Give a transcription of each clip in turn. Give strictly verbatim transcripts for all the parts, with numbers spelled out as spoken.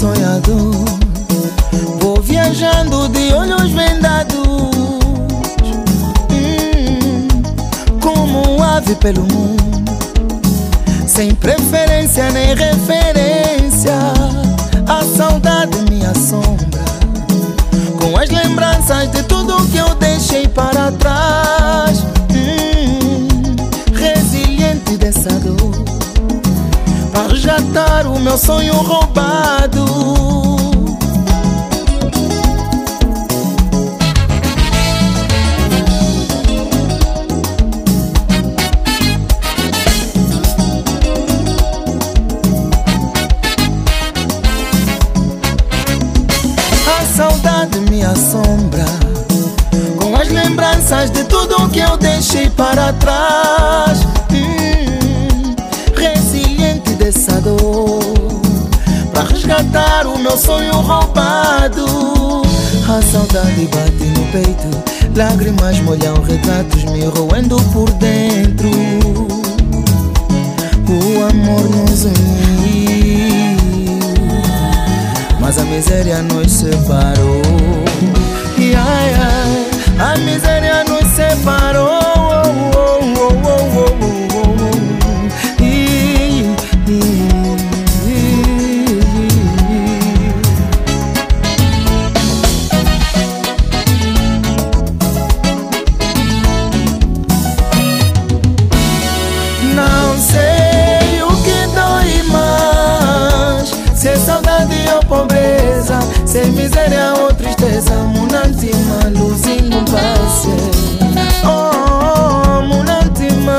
sonhador, vou viajando de olhos vendados, hum, como um ave pelo mundo, sem preferência nem referência. A saudade me assombra, com as lembranças de tudo que eu deixei para trás, hum, resiliente dessa dor, para resgatar o meu sonho roubado. A saudade me assombra, com as lembranças de tudo que eu deixei para trás, hum, resiliente dessa dor, para resgatar o meu sonho roubado. A saudade bate no peito, lágrimas molham retratos me roendo por dentro. O amor nos uniu, mas a miséria nos separou. E ai, ai, a miséria nos separou. E, e, e, não sei o que dói mais, se é saudade ou pobreza, se é miséria ou tristeza. Munantima, luzinho passe, oh, oh, munantima.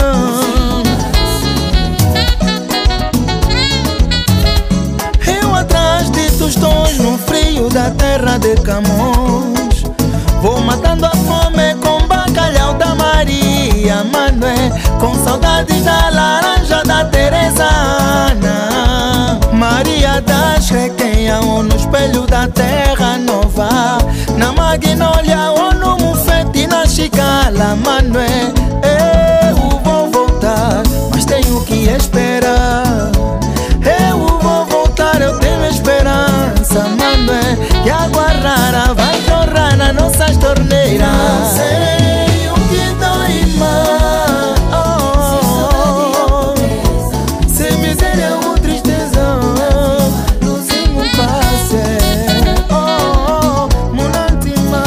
Eu atrás de tostões no frio da terra de Camões, vou matando a fome com bacalhau da Maria Manuel, com saudades da laranja da Teresa Ana, Maria das Requenha, ou no espelho da terra nova, na Magnólia ou no Mufete, na Chicala Manuel. Eu vou voltar, mas tenho que esperar. Eu vou voltar, eu tenho esperança, Manuel, que água rara vai jorrar nas nossas torneiras. Não sei o que dói mais, oh, oh, oh, se miséria ou tristeza, luzinho passe, oh, oh, munantima,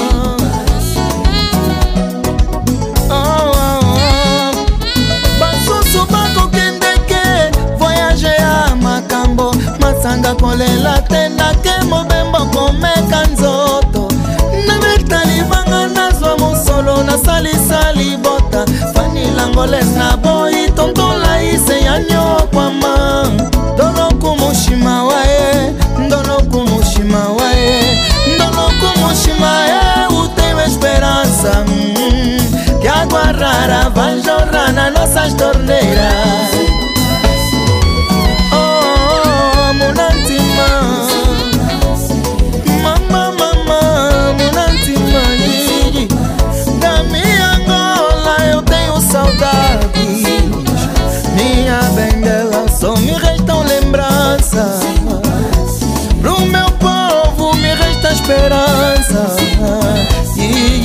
oh, oh, oh. Basso subaco kendeke, voyager a Macambo, masanga kolela tenda ke mobembo kome kanzoto, na metali banga nazwa musolo na sali sali bota, fanila ngoles na boy tontola ise ya nyokwama, dono kumushima wae, dono kumushima wae, dono kumushima wae, utenho esperança, hum, que água rara vai jorrar nas nossas torneiras. Oh, munantima, mama, mama, munantima, da minha Angola eu tenho saudades, minha bengala só me restam lembranças, pro meu povo me resta esperança. E